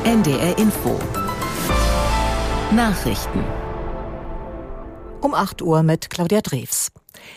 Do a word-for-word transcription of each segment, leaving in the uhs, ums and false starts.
N D R Info. Nachrichten. Um acht Uhr mit Claudia Drews.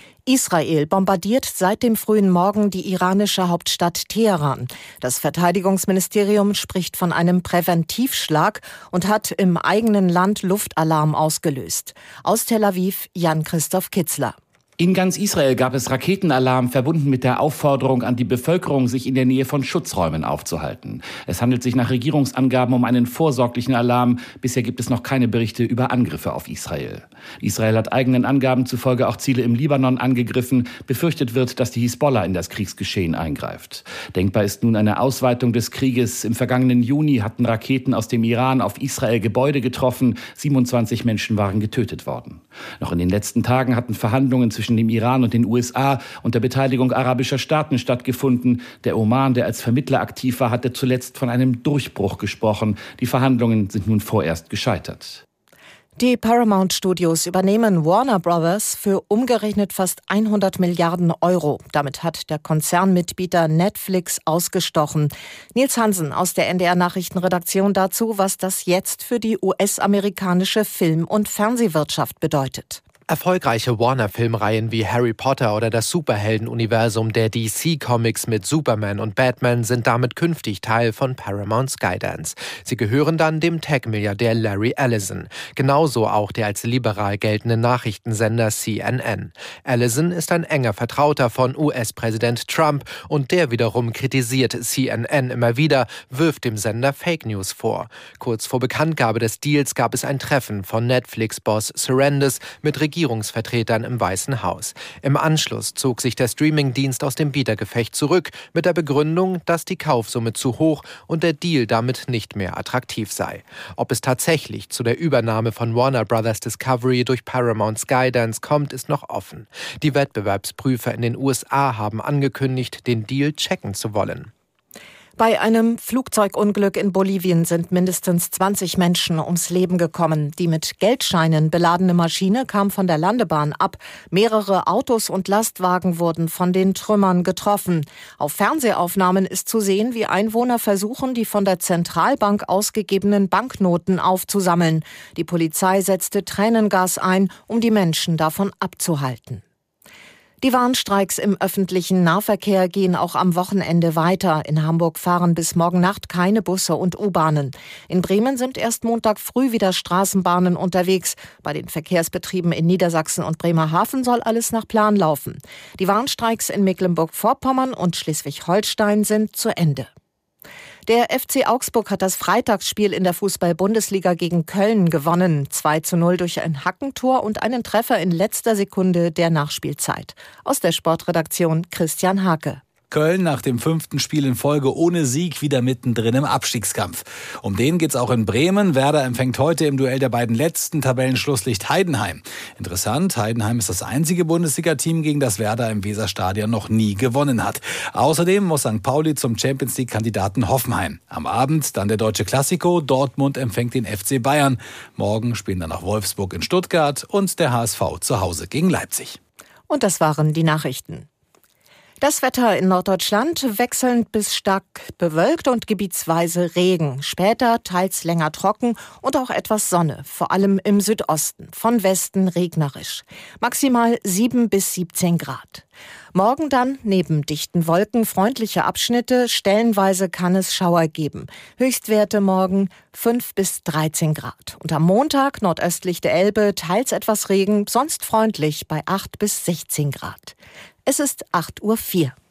Israel bombardiert seit dem frühen Morgen die iranische Hauptstadt Teheran. Das Verteidigungsministerium spricht von einem Präventivschlag und hat im eigenen Land Luftalarm ausgelöst. Aus Tel Aviv Jan-Christoph Kitzler. In ganz Israel gab es Raketenalarm, verbunden mit der Aufforderung an die Bevölkerung, sich in der Nähe von Schutzräumen aufzuhalten. Es handelt sich nach Regierungsangaben um einen vorsorglichen Alarm. Bisher gibt es noch keine Berichte über Angriffe auf Israel. Israel hat eigenen Angaben zufolge auch Ziele im Libanon angegriffen. Befürchtet wird, dass die Hisbollah in das Kriegsgeschehen eingreift. Denkbar ist nun eine Ausweitung des Krieges. Im vergangenen Juni hatten Raketen aus dem Iran auf Israel Gebäude getroffen. siebenundzwanzig Menschen waren getötet worden. Noch in den letzten Tagen hatten Verhandlungen zwischen zwischen dem Iran und den U S A unter Beteiligung arabischer Staaten stattgefunden. Der Oman, der als Vermittler aktiv war, hatte zuletzt von einem Durchbruch gesprochen. Die Verhandlungen sind nun vorerst gescheitert. Die Paramount Studios übernehmen Warner Brothers für umgerechnet fast hundert Milliarden Euro. Damit hat der Konzernmitbieter Netflix ausgestochen. Nils Hansen aus der N D R Nachrichtenredaktion dazu, was das jetzt für die U S-amerikanische Film- und Fernsehwirtschaft bedeutet. Erfolgreiche Warner-Filmreihen wie Harry Potter oder das Superhelden-Universum der D C-Comics mit Superman und Batman sind damit künftig Teil von Paramount Skydance. Sie gehören dann dem Tech-Milliardär Larry Ellison. Genauso auch der als liberal geltende Nachrichtensender C N N. Ellison ist ein enger Vertrauter von U S-Präsident Trump und der wiederum kritisiert C N N immer wieder, wirft dem Sender Fake News vor. Kurz vor Bekanntgabe des Deals gab es ein Treffen von Netflix-Boss Sarandos mit Regierungsvertretern im Weißen Haus. Im Anschluss zog sich der Streamingdienst aus dem Bietergefecht zurück mit der Begründung, dass die Kaufsumme zu hoch und der Deal damit nicht mehr attraktiv sei. Ob es tatsächlich zu der Übernahme von Warner Brothers Discovery durch Paramount Skydance kommt, ist noch offen. Die Wettbewerbsprüfer in den U S A haben angekündigt, den Deal checken zu wollen. Bei einem Flugzeugunglück in Bolivien sind mindestens zwanzig Menschen ums Leben gekommen. Die mit Geldscheinen beladene Maschine kam von der Landebahn ab. Mehrere Autos und Lastwagen wurden von den Trümmern getroffen. Auf Fernsehaufnahmen ist zu sehen, wie Einwohner versuchen, die von der Zentralbank ausgegebenen Banknoten aufzusammeln. Die Polizei setzte Tränengas ein, um die Menschen davon abzuhalten. Die Warnstreiks im öffentlichen Nahverkehr gehen auch am Wochenende weiter. In Hamburg fahren bis morgen Nacht keine Busse und U-Bahnen. In Bremen sind erst Montag früh wieder Straßenbahnen unterwegs. Bei den Verkehrsbetrieben in Niedersachsen und Bremerhaven soll alles nach Plan laufen. Die Warnstreiks in Mecklenburg-Vorpommern und Schleswig-Holstein sind zu Ende. Der F C Augsburg hat das Freitagsspiel in der Fußball-Bundesliga gegen Köln gewonnen. zwei zu null durch ein Hackentor und einen Treffer in letzter Sekunde der Nachspielzeit. Aus der Sportredaktion Christian Hake. Köln nach dem fünften Spiel in Folge ohne Sieg wieder mittendrin im Abstiegskampf. Um den geht's auch in Bremen. Werder empfängt heute im Duell der beiden letzten Tabellenschlusslicht Heidenheim. Interessant, Heidenheim ist das einzige Bundesliga-Team, gegen das Werder im Weserstadion noch nie gewonnen hat. Außerdem muss Sankt Pauli zum Champions-League-Kandidaten Hoffenheim. Am Abend dann der deutsche Klassiko. Dortmund empfängt den F C Bayern. Morgen spielen dann noch Wolfsburg in Stuttgart und der H S V zu Hause gegen Leipzig. Und das waren die Nachrichten. Das Wetter in Norddeutschland wechselnd bis stark bewölkt und gebietsweise Regen. Später teils länger trocken und auch etwas Sonne, vor allem im Südosten. Von Westen regnerisch. Maximal sieben bis siebzehn Grad. Morgen dann neben dichten Wolken freundliche Abschnitte. Stellenweise kann es Schauer geben. Höchstwerte morgen fünf bis dreizehn Grad. Und am Montag nordöstlich der Elbe teils etwas Regen, sonst freundlich bei acht bis sechzehn Grad. Es ist acht Uhr vier.